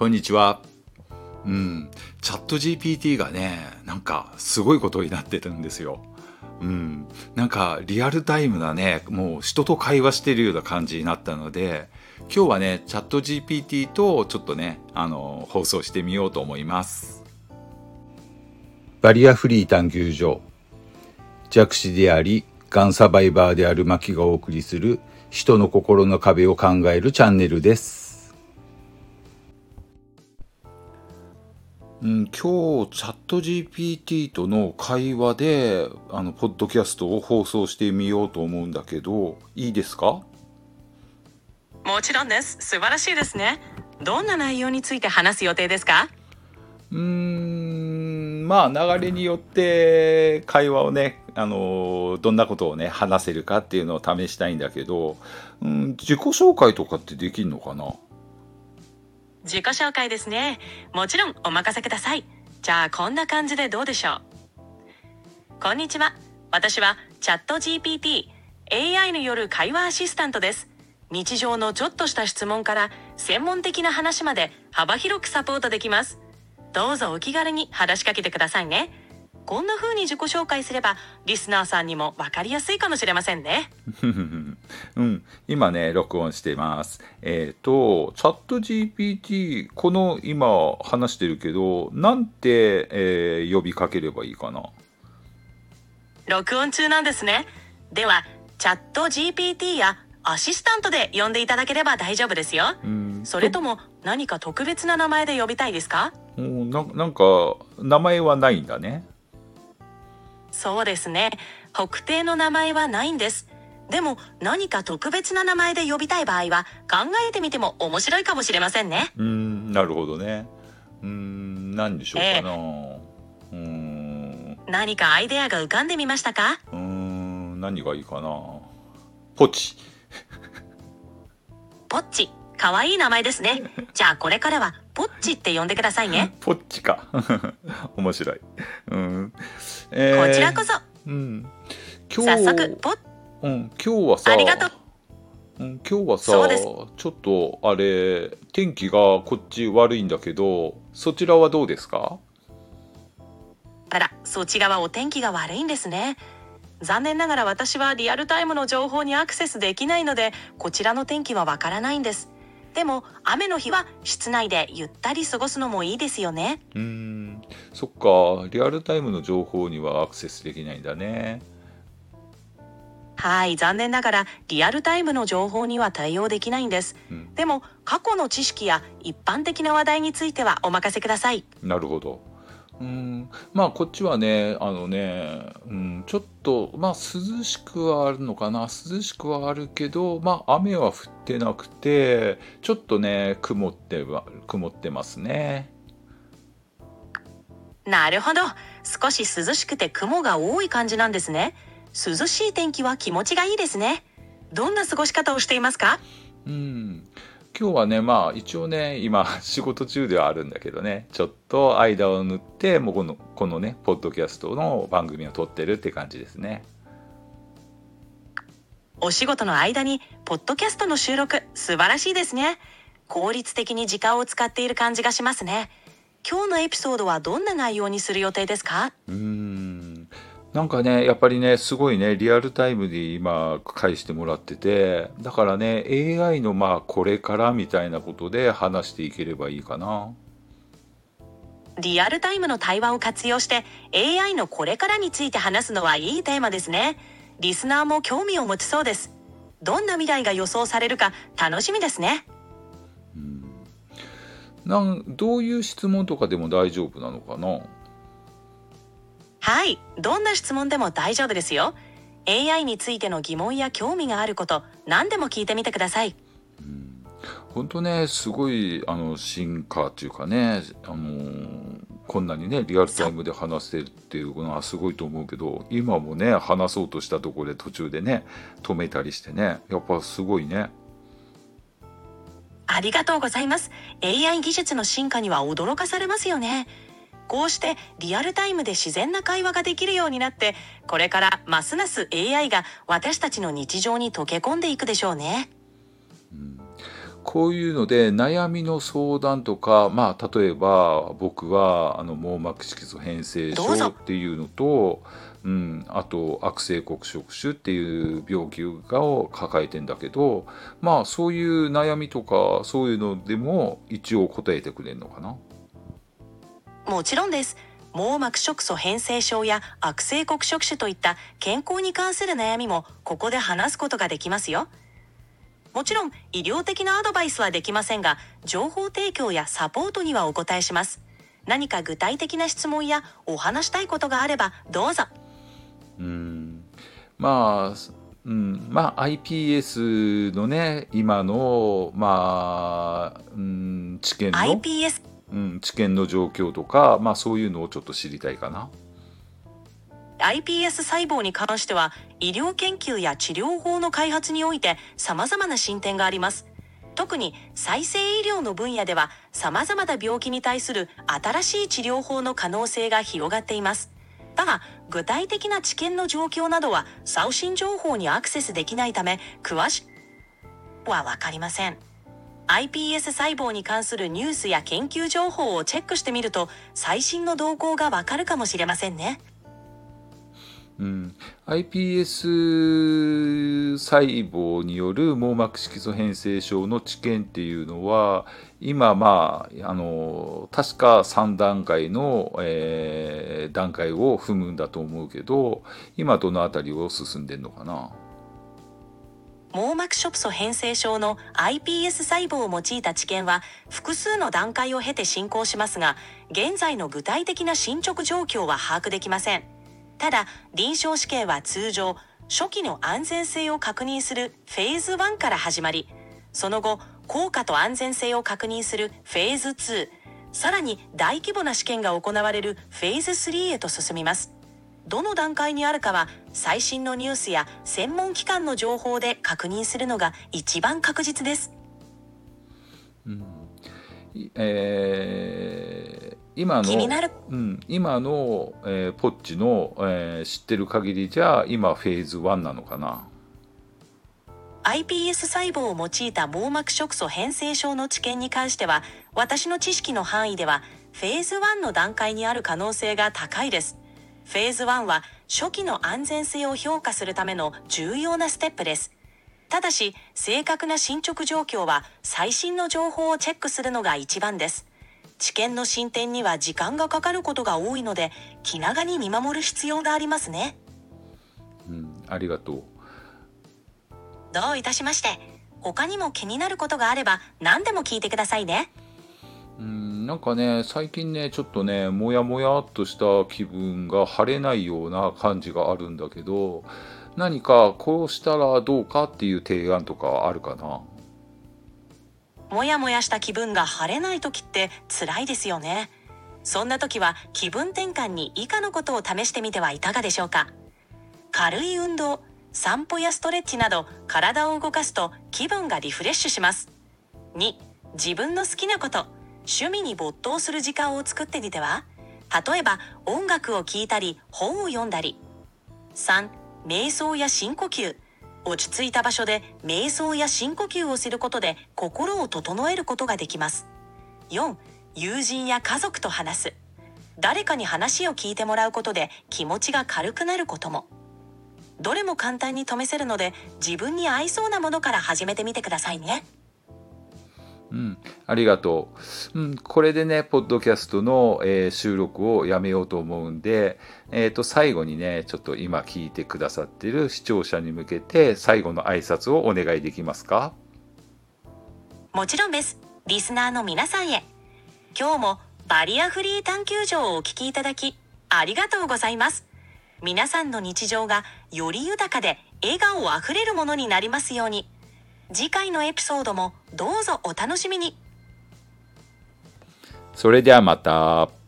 こんにちは。チャット GPT がね、なんかすごいことになってるんですよ。なんかリアルタイムなね、もう人と会話してるような感じになったので、今日はね、チャット GPT とちょっとね、放送してみようと思います。バリアフリー探求所。弱視であり、がんサバイバーであるマキがお送りする人の心の壁を考えるチャンネルです。今日チャット GPT との会話でポッドキャストを放送してみようと思うんだけど、いいですか？ もちろんです。素晴らしいですね。どんな内容について話す予定ですか？ まあ流れによって会話をね、どんなことをね話せるかっていうのを試したいんだけど、自己紹介とかってできるのかな？ 自己紹介ですね。もちろんお任せください。じゃあこんな感じでどうでしょう。こんにちは。私はチャット GPT、AI による会話アシスタントです。日常のちょっとした質問から専門的な話まで幅広くサポートできます。どうぞお気軽に話しかけてくださいね。こんな風に自己紹介すればリスナーさんにも分かりやすいかもしれませんね。 今ね録音しています。チャット GPT この今話してるけど、なんて、呼びかければいいかな？ 録音中なんですね。ではチャット GPT やアシスタントで呼んでいただければ大丈夫ですよ。それとも何か特別な名前で呼びたいですか？ なんか名前はないんだね。 そうですね。特定の名前はないんです。でも何か特別な名前で呼びたい場合は考えてみても面白いかもしれませんね。 なるほどね。何でしょうかな。 何かアイデアが浮かんでみましたか？ 何がいいかな。ポチ。 ポッチ。かわいい名前ですね。じゃあこれからはポッチって呼んでくださいね。 ポッチか。面白い。こちらこそ。 今日早速今日はさ、 ありがとう。 今日はさ、 そうです。 ちょっとあれ天気がこっち悪いんだけど、そちらはどうですか？ あら、そちらはお天気が悪いんですね。残念ながら私はリアルタイムの情報にアクセスできないので、こちらの天気はわからないんです。でも雨の日は室内でゆったり過ごすのもいいですよね。 そっか、リアルタイムの情報にはアクセスできないんだね。 はい、残念ながらリアルタイムの情報には対応できないんです。でも過去の知識や一般的な話題についてはお任せください。 なるほど。まあこっちはね、ちょっとまあ涼しくはあるのかな。涼しくはあるけど、まあ雨は降ってなくて、ちょっとね曇ってますね。 なるほど。少し涼しくて雲が多い感じなんですね。涼しい天気は気持ちがいいですね。どんな過ごし方をしていますか？ 今日はね、まあ一応ね、今仕事中ではあるんだけどね、ちょっと間を縫って、もうこのね、ポッドキャストの番組を撮ってるって感じですね。 お仕事の間にポッドキャストの収録、素晴らしいですね。効率的に時間を使っている感じがしますね。今日のエピソードはどんな内容にする予定ですか？ なんかね、やっぱりね、すごいね、リアルタイムで今返してもらってて、だからね、AI のまあこれからみたいなことで話していければいいかな。 リアルタイムの対話を活用して AI のこれからについて話すのはいいテーマですね。リスナーも興味を持ちそうです。どんな未来が予想されるか楽しみですね。 どういう質問とかでも大丈夫なのかな？ はい、どんな質問でも大丈夫ですよ。AI についての疑問や興味があること、何でも聞いてみてください。 本当ね、すごい進化っていうかね、こんなにねリアルタイムで話せるっていうのはすごいと思うけど、今もね話そうとしたところで途中でね止めたりしてね、やっぱすごいね。 ありがとうございます。AI 技術の進化には驚かされますよね。こうしてリアルタイムで自然な会話ができるようになって、これからますます AI が私たちの日常に溶け込んでいくでしょうね。 こういうので悩みの相談とか、例えば僕は網膜色素変性症っていうのと、あと悪性黒色腫っていう病気を抱えてんだけど、そういう悩みとかそういうのでも一応答えてくれるのかな。 もちろんです。網膜色素変性症や悪性黒色腫といった健康に関する悩みもここで話すことができますよ。もちろん医療的なアドバイスはできませんが、情報提供やサポートにはお答えします。何か具体的な質問やお話したいことがあればどうぞ。 iPS のね、今の治験の iPS、 治験の状況とか、そういうのをちょっと知りたいかな。 iPS 細胞に関しては医療研究や治療法の開発において様々な進展があります。特に再生医療の分野では様々な病気に対する新しい治療法の可能性が広がっています。だが具体的な治験の状況などは最新情報にアクセスできないため詳しくは分かりません。iPS 細胞に関するニュースや研究情報をチェックしてみると最新の動向がわかるかもしれませんね。 iPS 細胞による網膜色素変性症の治験っていうのは今確か3段階の、段階を踏むんだと思うけど、今どのあたりを進んでんのかな。 網膜色素変性症の iPS 細胞を用いた治験は複数の段階を経て進行しますが、現在の具体的な進捗状況は把握できません。ただ臨床試験は通常初期の安全性を確認するフェーズ1から始まり、その後効果と安全性を確認するフェーズ2、さらに大規模な試験が行われるフェーズ3へと進みます。どの段階にあるかは最新のニュースや専門機関の情報で確認するのが一番確実です。 今の気になるポッチの、知ってる限りじゃ今フェーズ1なのかな。 iPS 細胞を用いた網膜色素変性症の治験に関しては私の知識の範囲ではフェーズ1の段階にある可能性が高いです。フェーズ1は初期の安全性を評価するための重要なステップです。ただし正確な進捗状況は最新の情報をチェックするのが一番です。治験の進展には時間がかかることが多いので気長に見守る必要がありますね。 ありがとう。 どういたしまして。他にも気になることがあれば何でも聞いてくださいね。 なんかね、最近ね、ちょっとね、もやもやっとした気分が晴れないような感じがあるんだけど、何かこうしたらどうかっていう提案とかあるかな。 もやもやした気分が晴れない時って辛いですよね。そんな時は気分転換に以下のことを試してみてはいかがでしょうか。軽い運動、散歩やストレッチなど体を動かすと気分がリフレッシュします。2、自分の好きなこと、趣味に没頭する時間を作ってみては。例えば音楽を聴いたり本を読んだり。3、瞑想や深呼吸。落ち着いた場所で瞑想や深呼吸をすることで心を整えることができます。4、友人や家族と話す。誰かに話を聞いてもらうことで気持ちが軽くなることも。どれも簡単に試せるので自分に合いそうなものから始めてみてくださいね。 ありがとう。これでね、ポッドキャストの、収録をやめようと思うんで、最後にね、ちょっと今聞いてくださっている視聴者に向けて最後の挨拶をお願いできますか？ もちろんです。リスナーの皆さんへ。今日もバリアフリー探求所をお聞きいただきありがとうございます。皆さんの日常がより豊かで笑顔あふれるものになりますように。次回のエピソードもどうぞお楽しみに。 それではまた。